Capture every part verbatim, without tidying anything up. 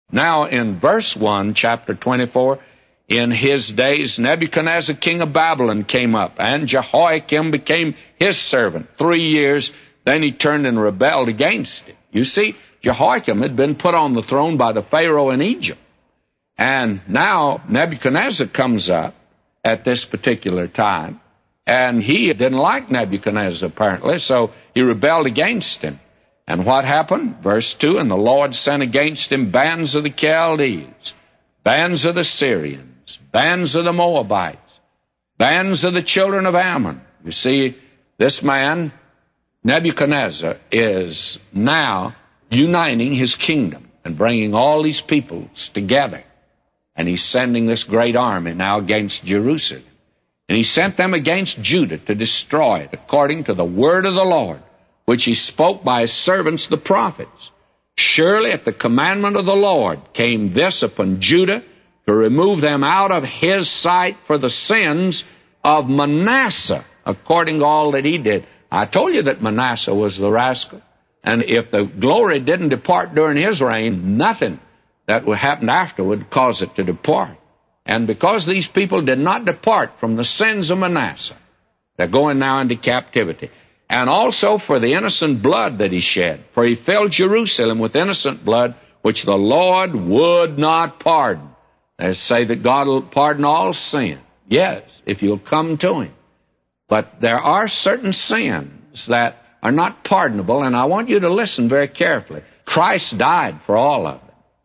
Now in verse one, chapter twenty-four, in his days Nebuchadnezzar king of Babylon came up, and Jehoiakim became his servant three years. Then he turned and rebelled against him. You see, Jehoiakim had been put on the throne by the Pharaoh in Egypt. And now Nebuchadnezzar comes up at this particular time, and he didn't like Nebuchadnezzar apparently, so he rebelled against him. And what happened? Verse two, and the Lord sent against him bands of the Chaldees, bands of the Syrians, bands of the Moabites, bands of the children of Ammon. You see, this man, Nebuchadnezzar, is now uniting his kingdom and bringing all these peoples together. And he's sending this great army now against Jerusalem. And he sent them against Judah to destroy it, according to the word of the Lord, which he spoke by his servants the prophets. Surely at the commandment of the Lord came this upon Judah, to remove them out of his sight for the sins of Manasseh, according to all that he did. I told you that Manasseh was the rascal. And if the glory didn't depart during his reign, nothing that would happen after would cause it to depart. And because these people did not depart from the sins of Manasseh, they're going now into captivity. And also for the innocent blood that he shed, for he filled Jerusalem with innocent blood, which the Lord would not pardon. They say that God will pardon all sin. Yes, if you'll come to him. But there are certain sins that are not pardonable, and I want you to listen very carefully. Christ died for all of them.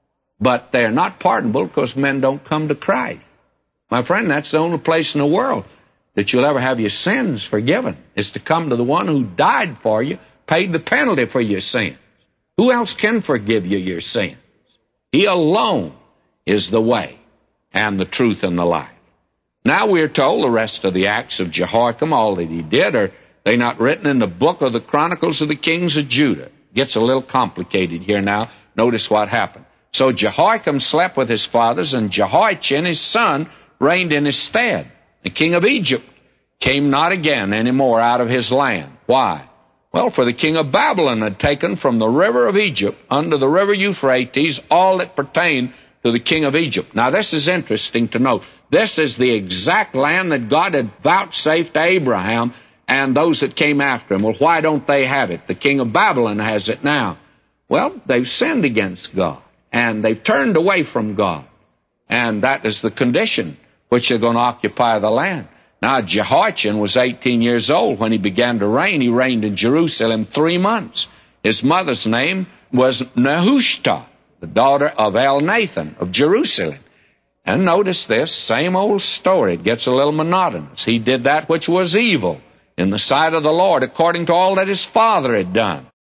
But they're not pardonable because men don't come to Christ. My friend, that's the only place in the world that you'll ever have your sins forgiven, is to come to the one who died for you, paid the penalty for your sins. Who else can forgive you your sins? He alone is the way and the truth and the life. Now we're told the rest of the acts of Jehoiakim, all that he did, are they not written in the book of the Chronicles of the Kings of Judah? Gets a little complicated here now. Notice what happened. So Jehoiakim slept with his fathers, and Jehoiachin, his son, reigned in his stead. The king of Egypt came not again any more out of his land. Why? Well, for the king of Babylon had taken from the river of Egypt unto the river Euphrates all that pertained to the king of Egypt. Now, this is interesting to note. This is the exact land that God had vouchsafed to Abraham and those that came after him. Well, why don't they have it? The king of Babylon has it now. Well, they've sinned against God, and they've turned away from God. And that is the condition which they're going to occupy the land. Now, Jehoiachin was eighteen years old when he began to reign. He reigned in Jerusalem three months. His mother's name was Nehushta, the daughter of Elnathan of Jerusalem. And notice this, same old story. It gets a little monotonous. He did that which was evil in the sight of the Lord, according to all that his father had done.